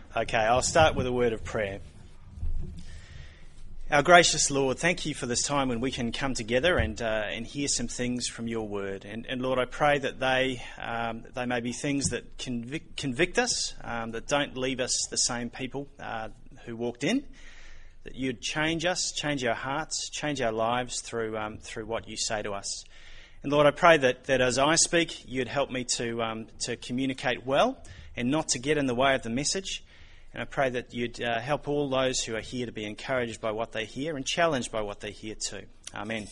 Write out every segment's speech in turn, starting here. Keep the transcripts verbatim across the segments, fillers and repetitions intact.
Okay, I'll start with a word of prayer. Our gracious Lord, thank you for this time when we can come together and uh, and hear some things from your word. And, and Lord, I pray that they um, they may be things that convict, convict us, um, that don't leave us the same people uh, who walked in, that you'd change us, change our hearts, change our lives through um, through what you say to us. And Lord, I pray that, that as I speak, you'd help me to um, to communicate well and not to get in the way of the message. And I pray that you'd uh, help all those who are here to be encouraged by what they hear and challenged by what they hear too. Amen.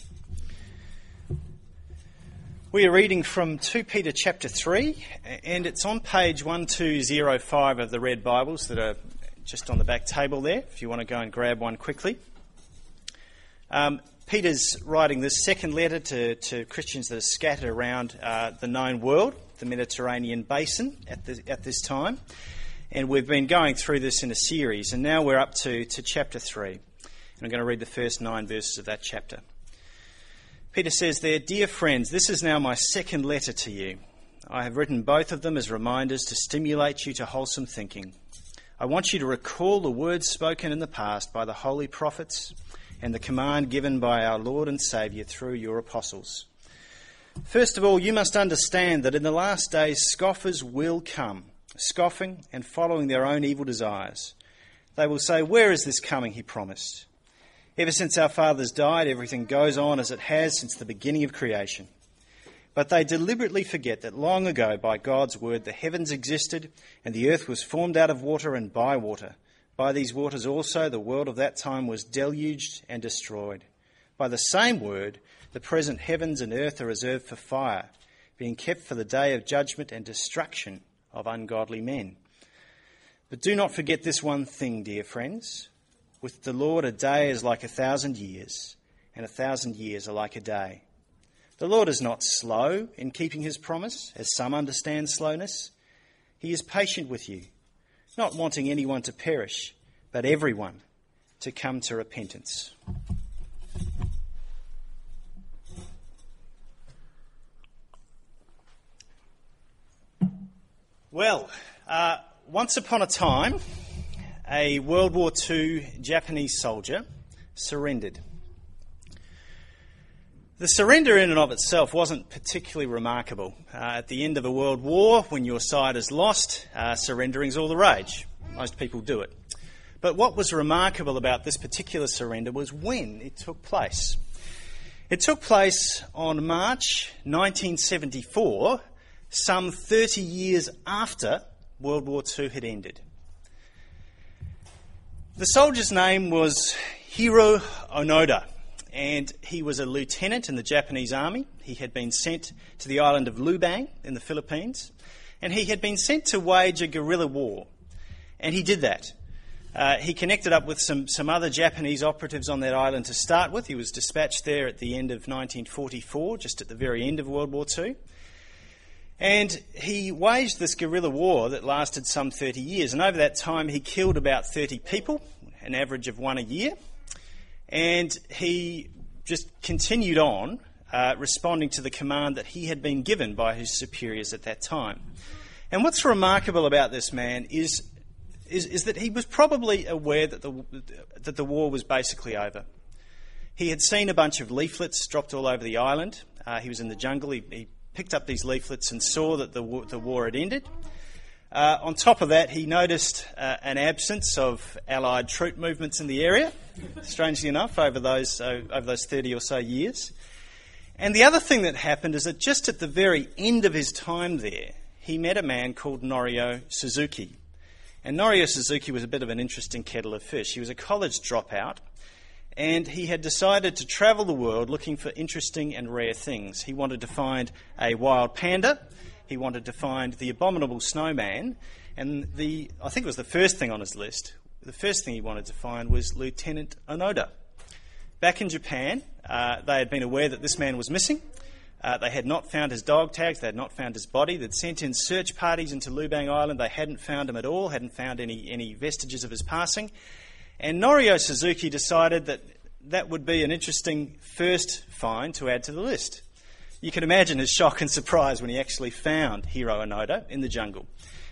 We are reading from Second Peter chapter three, and it's on page one two zero five of the Red Bibles that are just on the back table there, if you want to go and grab one quickly. Um, Peter's writing this second letter to, to Christians that are scattered around uh, the known world, the Mediterranean basin at, the, at this time. And we've been going through this in a series, and now we're up to, to chapter three. And I'm going to read the first nine verses of that chapter. Peter says there, "Dear friends, this is now my second letter to you. I have written both of them as reminders to stimulate you to wholesome thinking. I want you to recall the words spoken in the past by the holy prophets and the command given by our Lord and Saviour through your apostles. First of all, you must understand that in the last days scoffers will come, scoffing and following their own evil desires. They will say, 'Where is this coming he promised?' Ever since our fathers died, everything goes on as it has since the beginning of creation. But they deliberately forget that long ago, by God's word, the heavens existed and the earth was formed out of water and by water. By these waters also the world of that time was deluged and destroyed. By the same word, the present heavens and earth are reserved for fire, being kept for the day of judgment and destruction of ungodly men. But do not forget this one thing, dear friends. With the Lord, a day is like a thousand years, and a thousand years are like a day. The Lord is not slow in keeping his promise, as some understand slowness. He is patient with you, not wanting anyone to perish, but everyone to come to repentance." Well, uh, once upon a time, a World War Two Japanese soldier surrendered. The surrender in and of itself wasn't particularly remarkable. Uh, at the end of a world war, when your side is lost, uh, surrendering's all the rage. Most people do it. But what was remarkable about this particular surrender was when it took place. It took place on March nineteen seventy-four, some thirty years after World War Two had ended. The soldier's name was Hiro Onoda, and he was a lieutenant in the Japanese army. He had been sent to the island of Lubang in the Philippines, and he had been sent to wage a guerrilla war. And he did that. Uh, he connected up with some, some other Japanese operatives on that island to start with. He was dispatched there at the end of nineteen forty-four, just at the very end of World War Two. And he waged this guerrilla war that lasted some thirty years. And over that time, he killed about thirty people, an average of one a year. And he just continued on, uh, responding to the command that he had been given by his superiors at that time. And what's remarkable about this man is, is, is that he was probably aware that the, that the war was basically over. He had seen a bunch of leaflets dropped all over the island. Uh, he was in the jungle. He, he picked up these leaflets and saw that the war, the war had ended. Uh, on top of that, he noticed uh, an absence of Allied troop movements in the area, strangely enough, over those uh, over those thirty or so years. And the other thing that happened is that just at the very end of his time there, he met a man called Norio Suzuki. And Norio Suzuki was a bit of an interesting kettle of fish. He was a college dropout, and he had decided to travel the world looking for interesting and rare things. He wanted to find a wild panda. He wanted to find the abominable snowman. And the I think it was the first thing on his list. The first thing he wanted to find was Lieutenant Onoda. Back in Japan, uh, they had been aware that this man was missing. Uh, they had not found his dog tags. They had not found his body. They'd sent in search parties into Lubang Island. They hadn't found him at all, hadn't found any, any vestiges of his passing. And Norio Suzuki decided that that would be an interesting first find to add to the list. You can imagine his shock and surprise when he actually found Hiro Onoda in the jungle.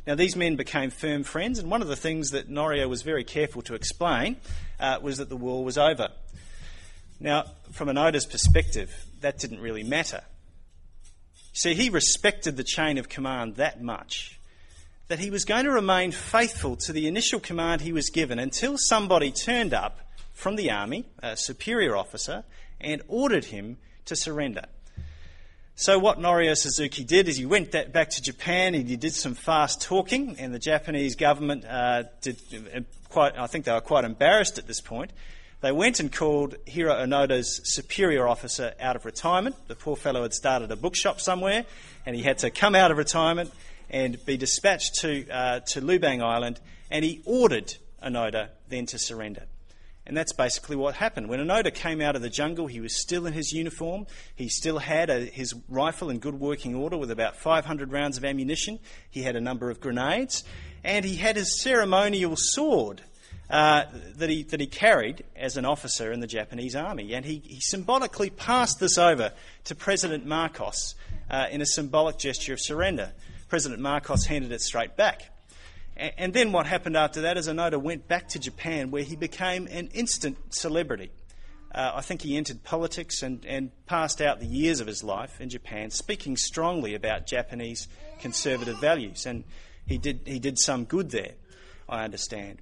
Now, these men became firm friends, and one of the things that Norio was very careful to explain uh, was that the war was over. Now, from Onoda's perspective, that didn't really matter. See, he respected the chain of command that much that he was going to remain faithful to the initial command he was given until somebody turned up from the army, a superior officer, and ordered him to surrender. So what Norio Suzuki did is he went back to Japan and he did some fast talking, and the Japanese government uh, did uh, quite, I think they were quite embarrassed at this point. They went and called Hiro Onoda's superior officer out of retirement. The poor fellow had started a bookshop somewhere, and he had to come out of retirement and be dispatched to uh, to Lubang Island, and he ordered Onoda then to surrender. And that's basically what happened. When Onoda came out of the jungle, he was still in his uniform. He still had a, his rifle in good working order with about five hundred rounds of ammunition. He had a number of grenades, and he had his ceremonial sword uh, that he that he carried as an officer in the Japanese army. And he, he symbolically passed this over to President Marcos uh, in a symbolic gesture of surrender. President Marcos handed it straight back. And then what happened after that is Onoda went back to Japan, where he became an instant celebrity. Uh, I think he entered politics and, and passed out the years of his life in Japan, speaking strongly about Japanese conservative values. And he did he did some good there, I understand.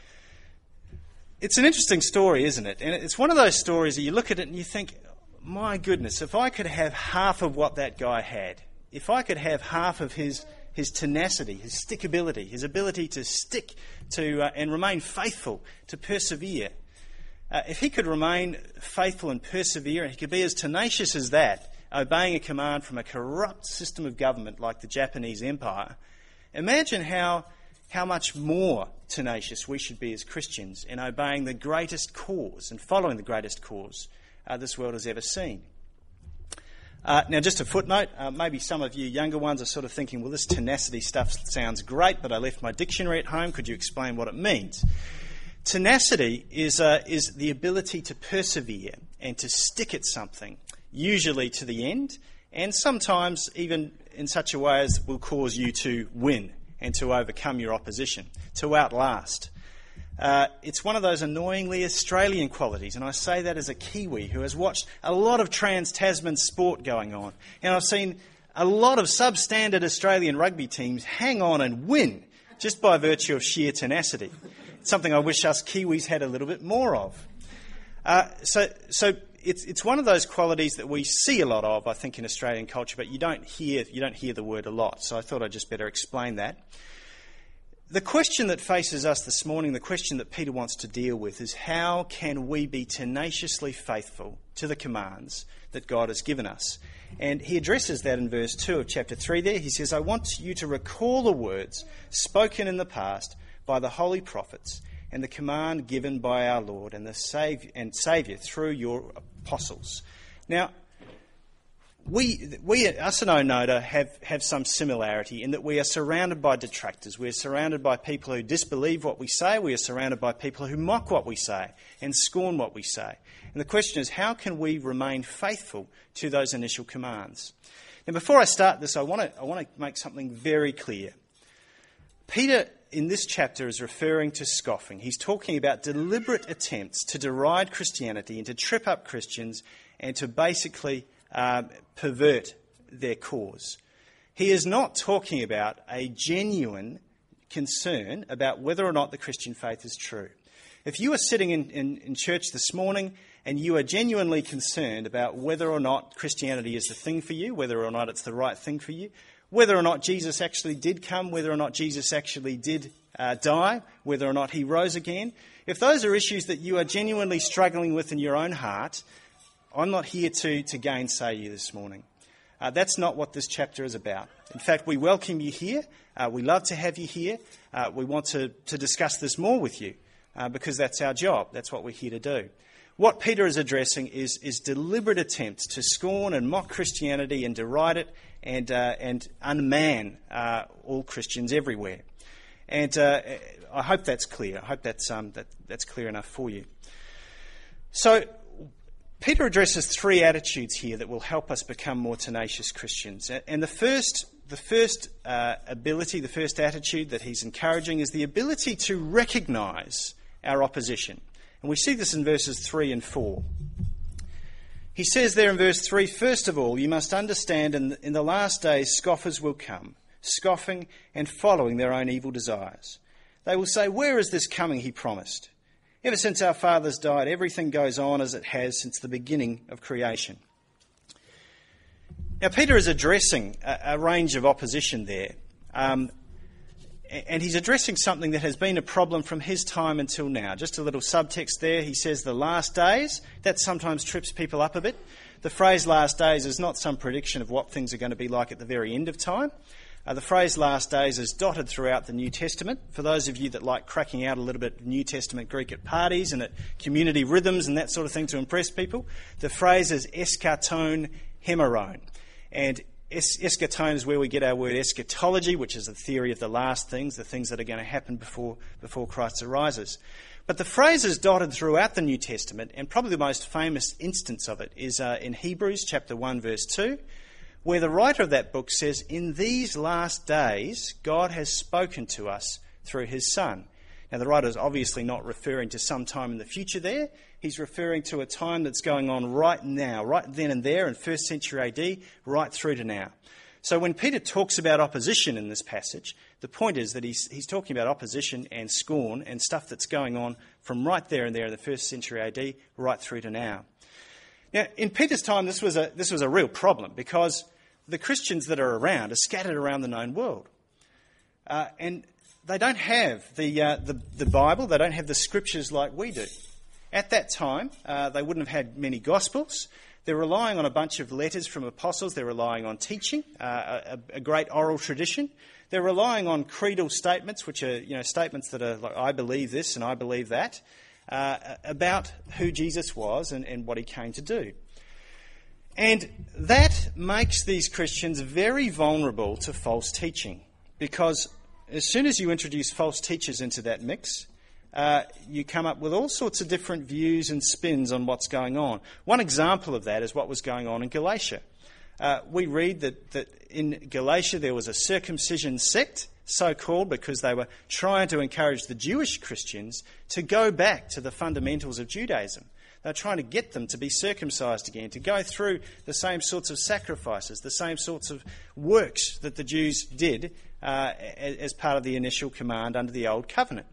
It's an interesting story, isn't it? And it's one of those stories that you look at it and you think, my goodness, if I could have half of what that guy had, if I could have half of his his tenacity, his stickability, his ability to stick to uh, and remain faithful, to persevere. Uh, if he could remain faithful and persevere, and he could be as tenacious as that, obeying a command from a corrupt system of government like the Japanese Empire, imagine how, how much more tenacious we should be as Christians in obeying the greatest cause and following the greatest cause uh, this world has ever seen. Uh, now, just a footnote, uh, maybe some of you younger ones are sort of thinking, well, this tenacity stuff sounds great, but I left my dictionary at home. Could you explain what it means? Tenacity is, uh, is the ability to persevere and to stick at something, usually to the end, and sometimes even in such a way as will cause you to win and to overcome your opposition, to outlast. Uh, it's one of those annoyingly Australian qualities, and I say that as a Kiwi who has watched a lot of trans-Tasman sport going on, and I've seen a lot of substandard Australian rugby teams hang on and win just by virtue of sheer tenacity. It's something I wish us Kiwis had a little bit more of. Uh, so, so it's it's one of those qualities that we see a lot of, I think, in Australian culture, but you don't hear you don't hear the word a lot. So I thought I'd just better explain that. The question that faces us this morning, the question that Peter wants to deal with, is how can we be tenaciously faithful to the commands that God has given us? And he addresses that in verse two of chapter three there. He says, I want you to recall the words spoken in the past by the holy prophets and the command given by our Lord and the Saviour, and Saviour through your apostles. Now, We, we, us and Onoda have, have some similarity in that we are surrounded by detractors. We are surrounded by people who disbelieve what we say. We are surrounded by people who mock what we say and scorn what we say. And the question is, how can we remain faithful to those initial commands? Now, before I start this, I want to, I want to make something very clear. Peter, in this chapter, is referring to scoffing. He's talking about deliberate attempts to deride Christianity and to trip up Christians and to basically Uh, pervert their cause. He is not talking about a genuine concern about whether or not the Christian faith is true. If you are sitting in, in, in church this morning and you are genuinely concerned about whether or not Christianity is the thing for you, whether or not it's the right thing for you, whether or not Jesus actually did come, whether or not Jesus actually did uh, die, whether or not he rose again, if those are issues that you are genuinely struggling with in your own heart, I'm not here to, to gainsay you this morning. Uh, that's not what this chapter is about. In fact, we welcome you here. Uh, we love to have you here. Uh, we want to, to discuss this more with you uh, because that's our job. That's what we're here to do. What Peter is addressing is, is deliberate attempts to scorn and mock Christianity and deride it and, uh, and unman uh, all Christians everywhere. And uh, I hope that's clear. I hope that's, um, that, that's clear enough for you. So, Peter addresses three attitudes here that will help us become more tenacious Christians. And the first, the first uh, ability, the first attitude that he's encouraging is the ability to recognise our opposition. And we see this in verses three and four. He says there in verse three, first of all, you must understand in the, in the last days scoffers will come, scoffing and following their own evil desires. They will say, where is this coming he promised? Ever since our fathers died, everything goes on as it has since the beginning of creation. Now, Peter is addressing a, a range of opposition there. Um, and he's addressing something that has been a problem from his time until now. Just a little subtext there. He says the last days. That sometimes trips people up a bit. The phrase last days is not some prediction of what things are going to be like at the very end of time. Uh, the phrase last days is dotted throughout the New Testament. For those of you that like cracking out a little bit of New Testament Greek at parties and at community rhythms and that sort of thing to impress people, the phrase is eschaton hemeron. And es- eschaton is where we get our word eschatology, which is the theory of the last things, the things that are going to happen before, before Christ arises. But the phrase is dotted throughout the New Testament, and probably the most famous instance of it is uh, in Hebrews chapter one, verse two, where the writer of that book says, in these last days, God has spoken to us through his Son. Now, the writer is obviously not referring to some time in the future there. He's referring to a time that's going on right now, right then and there in first century A D, right through to now. So when Peter talks about opposition in this passage, the point is that he's, he's talking about opposition and scorn and stuff that's going on from right there and there in the first century A D, right through to now. Now, in Peter's time, this was a this was a real problem because the Christians that are around are scattered around the known world. Uh, and they don't have the, uh, the the Bible, they don't have the scriptures like we do. At that time, uh, they wouldn't have had many Gospels. They're relying on a bunch of letters from apostles. They're relying on teaching, uh, a, a great oral tradition. They're relying on creedal statements, which are you know statements that are like, I believe this and I believe that, uh, about who Jesus was and, and what he came to do. And that makes these Christians very vulnerable to false teaching, because as soon as you introduce false teachers into that mix, uh, you come up with all sorts of different views and spins on what's going on. One example of that is what was going on in Galatia. Uh, we read that, that in Galatia there was a circumcision sect, so-called because they were trying to encourage the Jewish Christians to go back to the fundamentals of Judaism. They're trying to get them to be circumcised again, to go through the same sorts of sacrifices, the same sorts of works that the Jews did uh, as part of the initial command under the Old Covenant.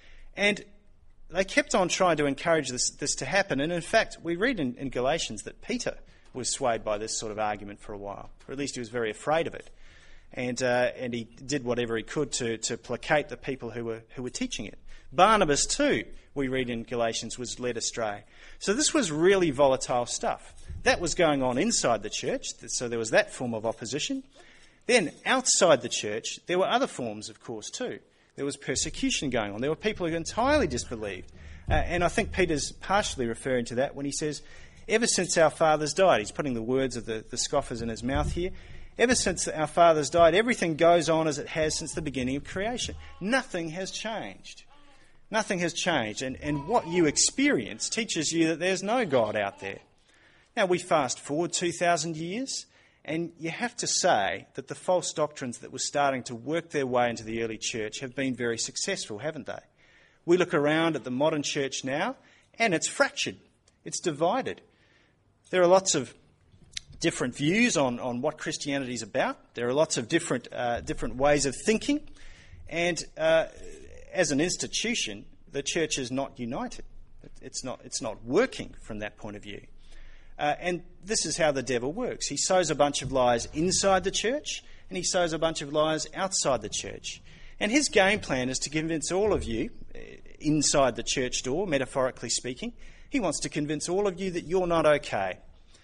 And they kept on trying to encourage this, this to happen. And in fact, we read in, in Galatians that Peter was swayed by this sort of argument for a while, or at least he was very afraid of it. And uh, and he did whatever he could to, to placate the people who were who were teaching it. Barnabas too, we read in Galatians, was led astray. So this was really volatile stuff. That was going on inside the church, so there was that form of opposition. Then outside the church, there were other forms, of course, too. There was persecution going on. There were people who entirely disbelieved. Uh, and I think Peter's partially referring to that when he says, ever since our fathers died, he's putting the words of the, the scoffers in his mouth here, ever since our fathers died, everything goes on as it has since the beginning of creation. Nothing has changed. Nothing has changed. And, and what you experience teaches you that there's no God out there. Now, we fast forward two thousand years, and you have to say that the false doctrines that were starting to work their way into the early church have been very successful, haven't they? We look around at the modern church now, and it's fractured. It's divided. There are lots of different views on, on what Christianity is about. There are lots of different uh, different ways of thinking. And uh, as an institution, the church is not united. It's not, it's not working from that point of view. Uh, and this is how the devil works. He sows a bunch of lies inside the church, and he sows a bunch of lies outside the church. And his game plan is to convince all of you, uh, inside the church door, metaphorically speaking, he wants to convince all of you that you're not okay.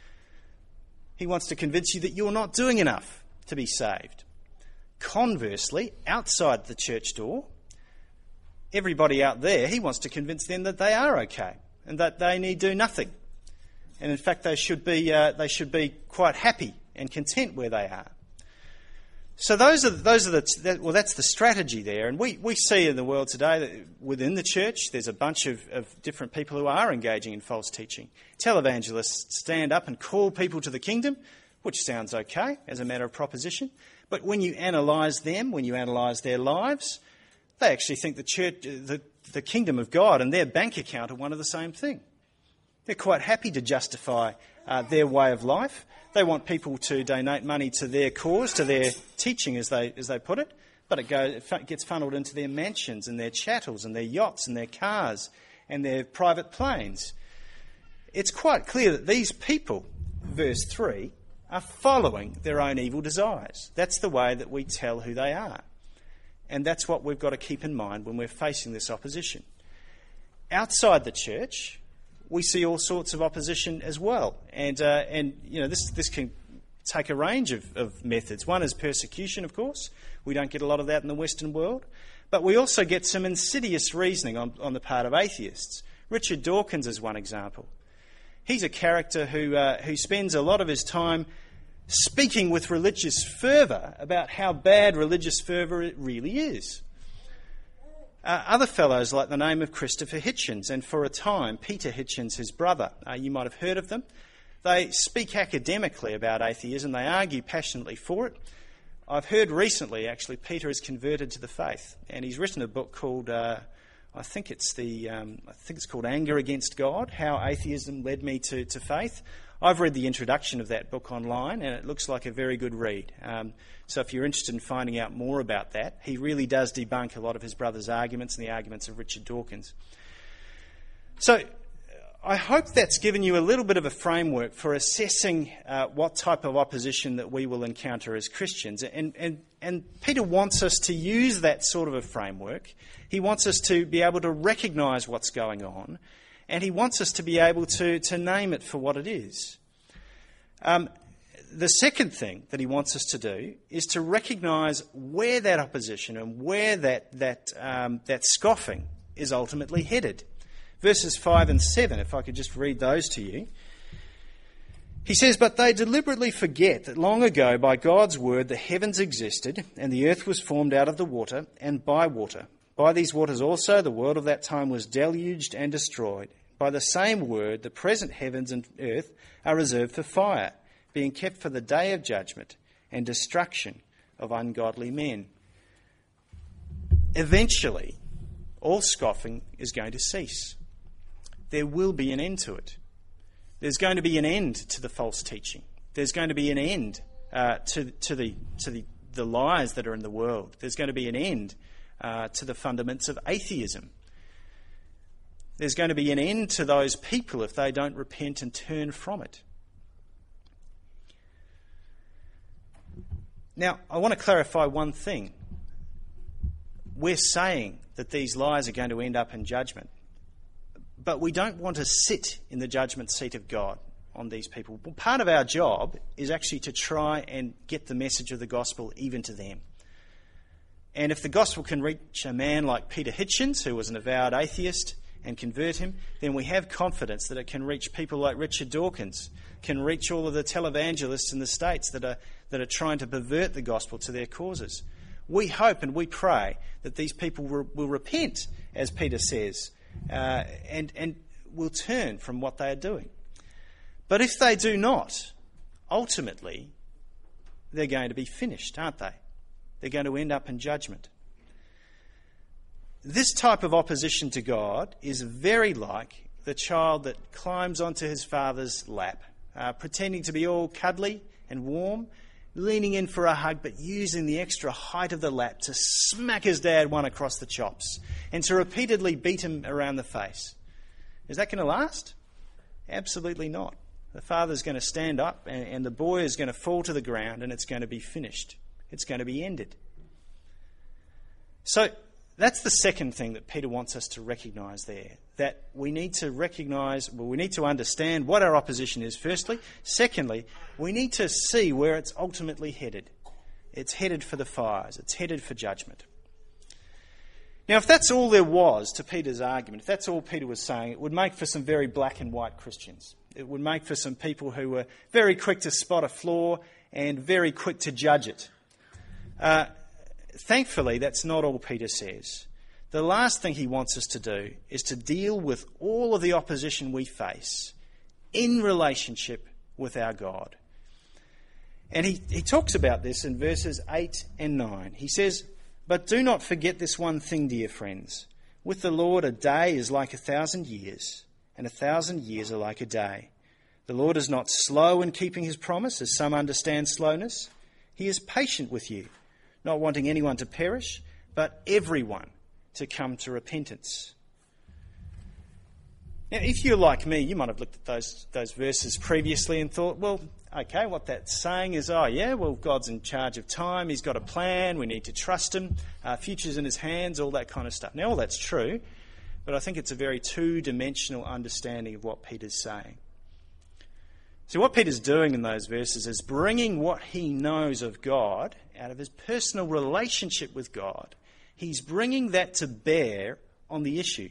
He wants to convince you that you're not doing enough to be saved. Conversely, outside the church door, everybody out there, he wants to convince them that they are okay and that they need do nothing. And in fact, they should be uh, they should be quite happy and content where they are. So those are those are the that, well, that's the strategy there. And we, we see in the world today that within the church, there's a bunch of, of different people who are engaging in false teaching. Televangelists stand up and call people to the kingdom, which sounds okay as a matter of proposition. But when you analyse them, when you analyse their lives, they actually think the church, the, the kingdom of God and their bank account are one of the same thing. They're quite happy to justify uh, their way of life. They want people to donate money to their cause, to their teaching, as they as they put it, but it, goes, it gets funneled into their mansions and their chattels and their yachts and their cars and their private planes. It's quite clear that these people, verse three, are following their own evil desires. That's the way that we tell who they are. And that's what we've got to keep in mind when we're facing this opposition. Outside the church, we see all sorts of opposition as well. And, uh, and you know, this, this can take a range of, of methods. One is persecution, of course. We don't get a lot of that in the Western world. But we also get some insidious reasoning on, on the part of atheists. Richard Dawkins is one example. He's a character who, uh, who spends a lot of his time speaking with religious fervour about how bad religious fervour it really is. Uh, other fellows like the name of Christopher Hitchens, and for a time Peter Hitchens, his brother. Uh, you might have heard of them. They speak academically about atheism. They argue passionately for it. I've heard recently, actually, Peter has converted to the faith, and he's written a book called, uh, I think it's the, um, I think it's called Anger Against God: How Atheism Led Me to, to Faith. I've read the introduction of that book online, and it looks like a very good read. Um, so if you're interested in finding out more about that, he really does debunk a lot of his brother's arguments and the arguments of Richard Dawkins. So I hope that's given you a little bit of a framework for assessing uh, what type of opposition that we will encounter as Christians. And, and, and Peter wants us to use that sort of a framework. He wants us to be able to recognise what's going on, and he wants us to be able to, to name it for what it is. Um, the second thing that he wants us to do is to recognise where that opposition and where that, that, um, that scoffing is ultimately headed. Verses five and seven, if I could just read those to you. He says, "But they deliberately forget that long ago by God's word the heavens existed, and the earth was formed out of the water and by water. By these waters also the world of that time was deluged and destroyed. By the same word the present heavens and earth are reserved for fire, being kept for the day of judgment and destruction of ungodly men." Eventually, all scoffing is going to cease. There will be an end to it. There's going to be an end to the false teaching. There's going to be an end uh, to, to, the, to the, the lies that are in the world. There's going to be an end uh, to the fundaments of atheism. There's going to be an end to those people if they don't repent and turn from it. Now, I want to clarify one thing. We're saying that these lies are going to end up in judgment, but we don't want to sit in the judgment seat of God on these people. Well, part of our job is actually to try and get the message of the gospel even to them. And if the gospel can reach a man like Peter Hitchens, who was an avowed atheist, and convert him, then we have confidence that it can reach people like Richard Dawkins, can reach all of the televangelists in the States that are that are trying to pervert the gospel to their causes. We hope and we pray that these people will, will repent, as Peter says, uh, and, and will turn from what they are doing. But if they do not, ultimately, they're going to be finished, aren't they? They're going to end up in judgment. This type of opposition to God is very like the child that climbs onto his father's lap, uh, pretending to be all cuddly and warm, leaning in for a hug, but using the extra height of the lap to smack his dad one across the chops and to repeatedly beat him around the face. Is that going to last? Absolutely not. The father's going to stand up and, and the boy is going to fall to the ground and it's going to be finished. It's going to be ended. So that's the second thing that Peter wants us to recognise there, that we need to recognise, well, we need to understand what our opposition is, firstly. Secondly, we need to see where it's ultimately headed. It's headed for the fires. It's headed for judgment. Now, if that's all there was to Peter's argument, if that's all Peter was saying, it would make for some very black and white Christians. It would make for some people who were very quick to spot a flaw and very quick to judge it. Uh, thankfully, that's not all Peter says. The last thing he wants us to do is to deal with all of the opposition we face in relationship with our God. And he, he talks about this in verses eight and nine. He says, "But do not forget this one thing, dear friends. With the Lord, a day is like a thousand years, and a thousand years are like a day. The Lord is not slow in keeping his promise, as some understand slowness. He is patient with you, not wanting anyone to perish, but everyone to come to repentance." Now, if you're like me, you might have looked at those those verses previously and thought, well, okay, what that's saying is, oh yeah, well, God's in charge of time, he's got a plan, we need to trust him, uh, future's in his hands, all that kind of stuff. Now, all that's true, but I think it's a very two-dimensional understanding of what Peter's saying. So what Peter's doing in those verses is bringing what he knows of God out of his personal relationship with God. He's bringing that to bear on the issue.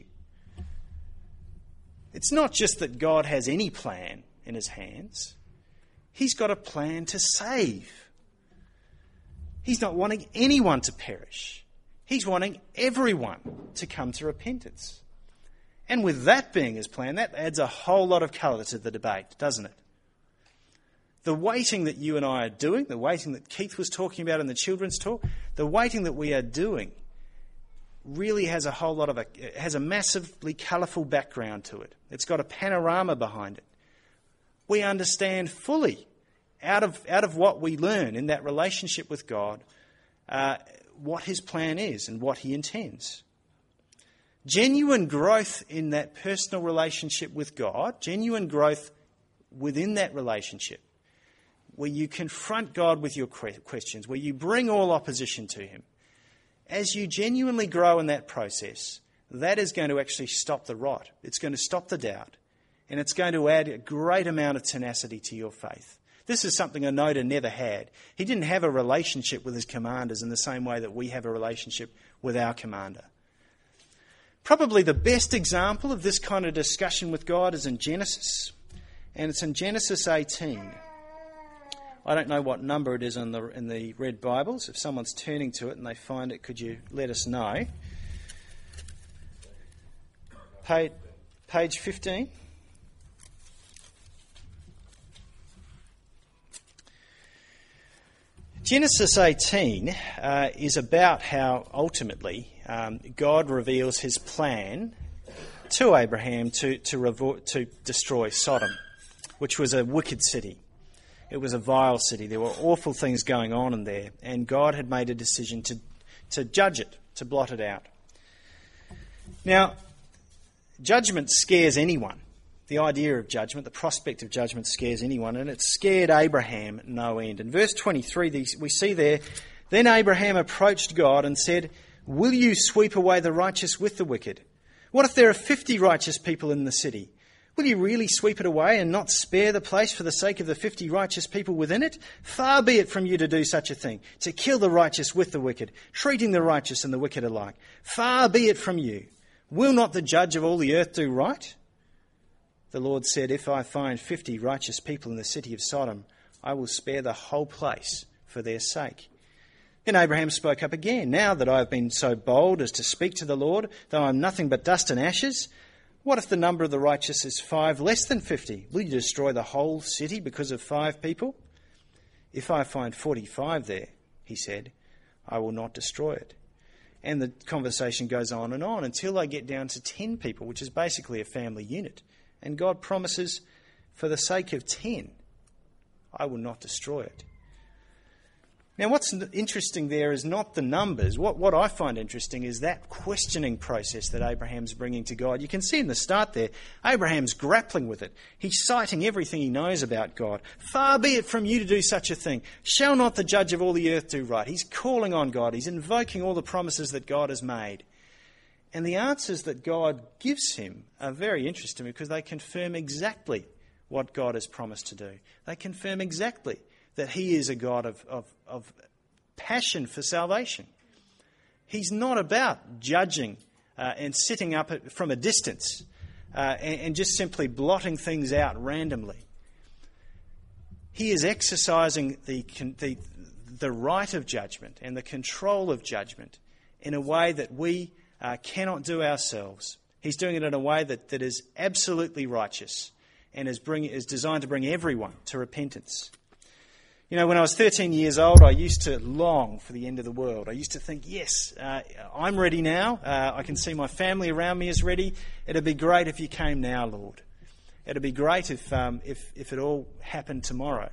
It's not just that God has any plan in his hands. He's got a plan to save. He's not wanting anyone to perish. He's wanting everyone to come to repentance. And with that being his plan, that adds a whole lot of colour to the debate, doesn't it? The waiting that you and I are doing, the waiting that Keith was talking about in the children's talk, the waiting that we are doing really has a whole lot of a, has a massively colourful background to it. It's got a panorama behind it. We understand fully, out of out of what we learn in that relationship with God, uh, what his plan is and what he intends. Genuine growth in that personal relationship with God, genuine growth within that relationship, where you confront God with your questions, where you bring all opposition to him. As you genuinely grow in that process, that is going to actually stop the rot. It's going to stop the doubt. And it's going to add a great amount of tenacity to your faith. This is something Onoda never had. He didn't have a relationship with his commanders in the same way that we have a relationship with our commander. Probably the best example of this kind of discussion with God is in Genesis. And it's in Genesis eighteen. I don't know what number it is in the in the Red Bibles. If someone's turning to it and they find it, could you let us know? Page, page fifteen. Genesis eighteen uh, is about how ultimately um, God reveals his plan to Abraham to to, revo- to destroy Sodom, which was a wicked city. It was a vile city. There were awful things going on in there, and God had made a decision to, to judge it, to blot it out. Now, judgment scares anyone. The idea of judgment, the prospect of judgment scares anyone, and it scared Abraham no end. In verse twenty-three, we see there, "Then Abraham approached God and said, 'Will you sweep away the righteous with the wicked? What if there are fifty righteous people in the city? Will you really sweep it away and not spare the place for the sake of the fifty righteous people within it? Far be it from you to do such a thing, to kill the righteous with the wicked, treating the righteous and the wicked alike. Far be it from you. Will not the judge of all the earth do right?' The Lord said, 'If I find fifty righteous people in the city of Sodom, I will spare the whole place for their sake.' Then Abraham spoke up again, 'Now that I have been so bold as to speak to the Lord, though I am nothing but dust and ashes, what if the number of the righteous is five less than fifty? Will you destroy the whole city because of five people? If I find forty-five there,' he said, 'I will not destroy it.' And the conversation goes on and on until I get down to ten people, which is basically a family unit. And God promises, for the sake of ten, I will not destroy it. Now, what's interesting there is not the numbers. What, what I find interesting is that questioning process that Abraham's bringing to God. You can see in the start there, Abraham's grappling with it. He's citing everything he knows about God. Far be it from you to do such a thing. Shall not the judge of all the earth do right? He's calling on God. He's invoking all the promises that God has made. And the answers that God gives him are very interesting because they confirm exactly what God has promised to do. They confirm exactly that he is a God of, of, of passion for salvation. He's not about judging uh, and sitting up at, from a distance uh, and, and just simply blotting things out randomly. He is exercising the, the, the right of judgment and the control of judgment in a way that we uh, cannot do ourselves. He's doing it in a way that, that is absolutely righteous and is, bring, is designed to bring everyone to repentance. You know, when I was thirteen years old, I used to long for the end of the world. I used to think, yes, uh, I'm ready now. Uh, I can see my family around me is ready. It'd be great if you came now, Lord. It'd be great if um, if, if it all happened tomorrow.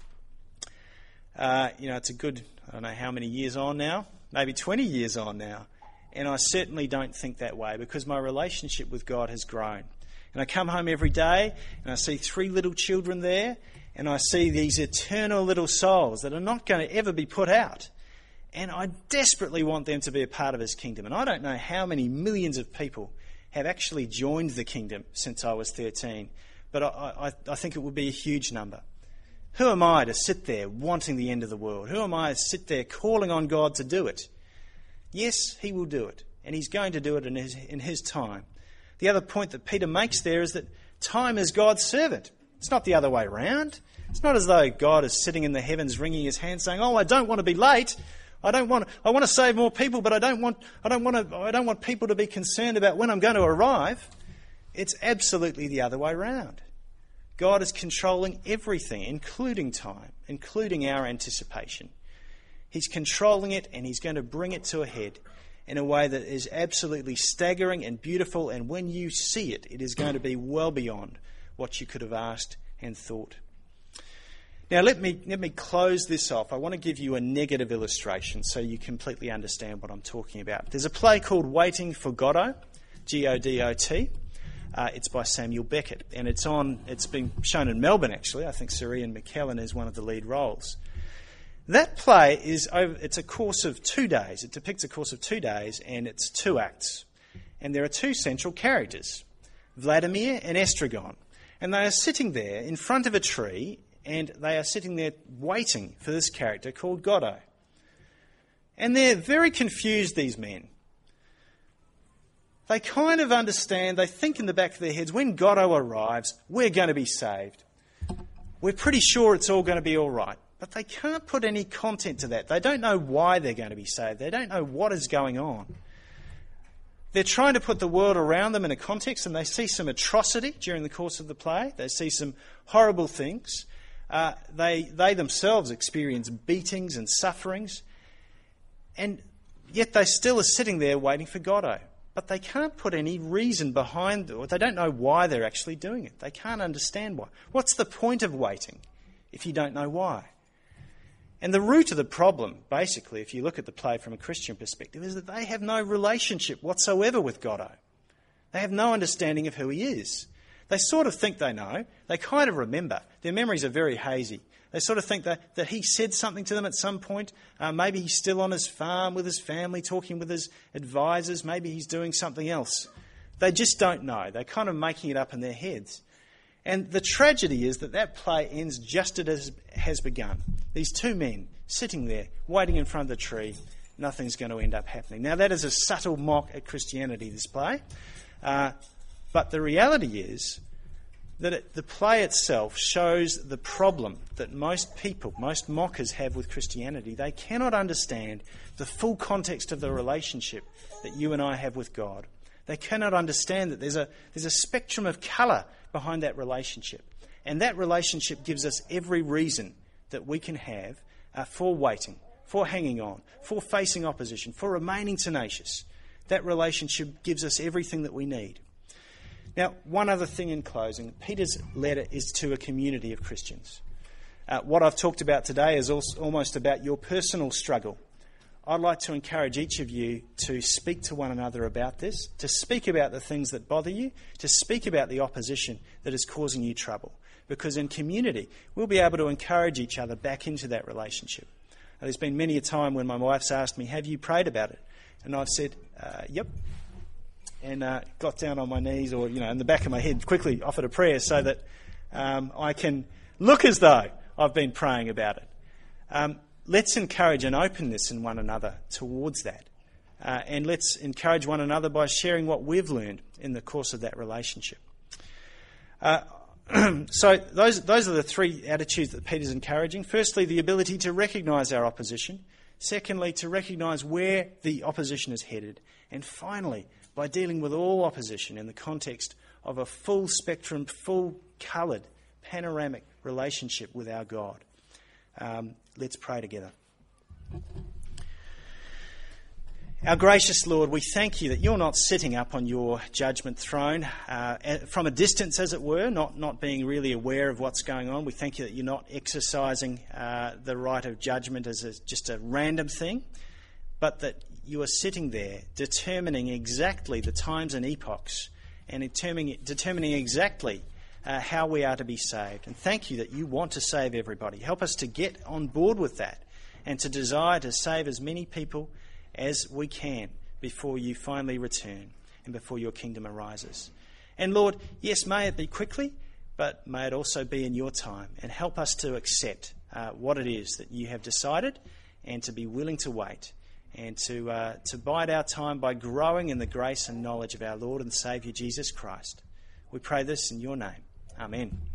Uh, you know, it's a good, I don't know how many years on now, maybe twenty years on now. And I certainly don't think that way because my relationship with God has grown. And I come home every day and I see three little children there. And I see these eternal little souls that are not going to ever be put out. And I desperately want them to be a part of his kingdom. And I don't know how many millions of people have actually joined the kingdom since I was thirteen. But I, I, I think it would be a huge number. Who am I to sit there wanting the end of the world? Who am I to sit there calling on God to do it? Yes, he will do it. And he's going to do it in his, in his time. The other point that Peter makes there is that time is God's servant. It's not the other way around. It's not as though God is sitting in the heavens wringing his hands saying, oh, I don't want to be late. I don't want I want to save more people, but I don't want I don't want to I don't want people to be concerned about when I'm going to arrive. It's absolutely the other way around. God is controlling everything, including time, including our anticipation. He's controlling it and he's going to bring it to a head in a way that is absolutely staggering and beautiful, and when you see it, it is going to be well beyond what you could have asked and thought. Now, let me let me close this off. I want to give you a negative illustration so you completely understand what I'm talking about. There's a play called Waiting for Godot, G O D O T. Uh, it's by Samuel Beckett, and it's on. It's been shown in Melbourne, actually. I think Sir Ian McKellen is one of the lead roles. That play is over. It's a course of two days. It depicts a course of two days, and it's two acts. And there are two central characters, Vladimir and Estragon. And they are sitting there in front of a tree, and they are sitting there waiting for this character called Godot. And they're very confused, these men. They kind of understand, they think in the back of their heads, when Godot arrives, we're going to be saved. We're pretty sure it's all going to be all right. But they can't put any content to that. They don't know why they're going to be saved. They don't know what is going on. They're trying to put the world around them in a context, and they see some atrocity during the course of the play. They see some horrible things. Uh, they they themselves experience beatings and sufferings. And yet they still are sitting there waiting for Godot. But they can't put any reason behind it, or they don't know why they're actually doing it. They can't understand why. What's the point of waiting if you don't know why? And the root of the problem, basically, if you look at the play from a Christian perspective, is that they have no relationship whatsoever with Godot. They have no understanding of who he is. They sort of think they know. They kind of remember. Their memories are very hazy. They sort of think that, that he said something to them at some point. Uh, maybe he's still on his farm with his family, talking with his advisors. Maybe he's doing something else. They just don't know. They're kind of making it up in their heads. And the tragedy is that that play ends just as it has begun. These two men sitting there, waiting in front of the tree. Nothing's going to end up happening. Now, that is a subtle mock at Christianity, this play. Uh, but the reality is that it, the play itself shows the problem that most people, most mockers have with Christianity. They cannot understand the full context of the relationship that you and I have with God. They cannot understand that there's a there's a spectrum of colour behind that relationship. And that relationship gives us every reason that we can have uh, for waiting, for hanging on, for facing opposition, for remaining tenacious. That relationship gives us everything that we need. Now, one other thing in closing. Peter's letter is to a community of Christians. Uh, what I've talked about today is also almost about your personal struggle. I'd like to encourage each of you to speak to one another about this, to speak about the things that bother you, to speak about the opposition that is causing you trouble. Because in community, we'll be able to encourage each other back into that relationship. Now, there's been many a time when my wife's asked me, have you prayed about it? And I've said, uh, yep. And uh, got down on my knees, or, you know, in the back of my head, quickly offered a prayer so that um, I can look as though I've been praying about it. Um, let's encourage an openness in one another towards that. Uh, and let's encourage one another by sharing what we've learned in the course of that relationship. Uh, so those those are the three attitudes that Peter's encouraging. Firstly, the ability to recognise our opposition. Secondly, to recognise where the opposition is headed. And finally, by dealing with all opposition in the context of a full spectrum, full coloured, panoramic relationship with our God. Um, let's pray together. Our gracious Lord, we thank you that you're not sitting up on your judgment throne uh, from a distance, as it were, not, not being really aware of what's going on. We thank you that you're not exercising uh, the right of judgment as a, just a random thing, but that you are sitting there determining exactly the times and epochs and determining, determining exactly uh, how we are to be saved. And thank you that you want to save everybody. Help us to get on board with that and to desire to save as many people as we can before you finally return and before your kingdom arises. And Lord, yes, may it be quickly, but may it also be in your time. And help us to accept uh, what it is that you have decided and to be willing to wait and to, uh, to bide our time by growing in the grace and knowledge of our Lord and Saviour Jesus Christ. We pray this in your name. Amen.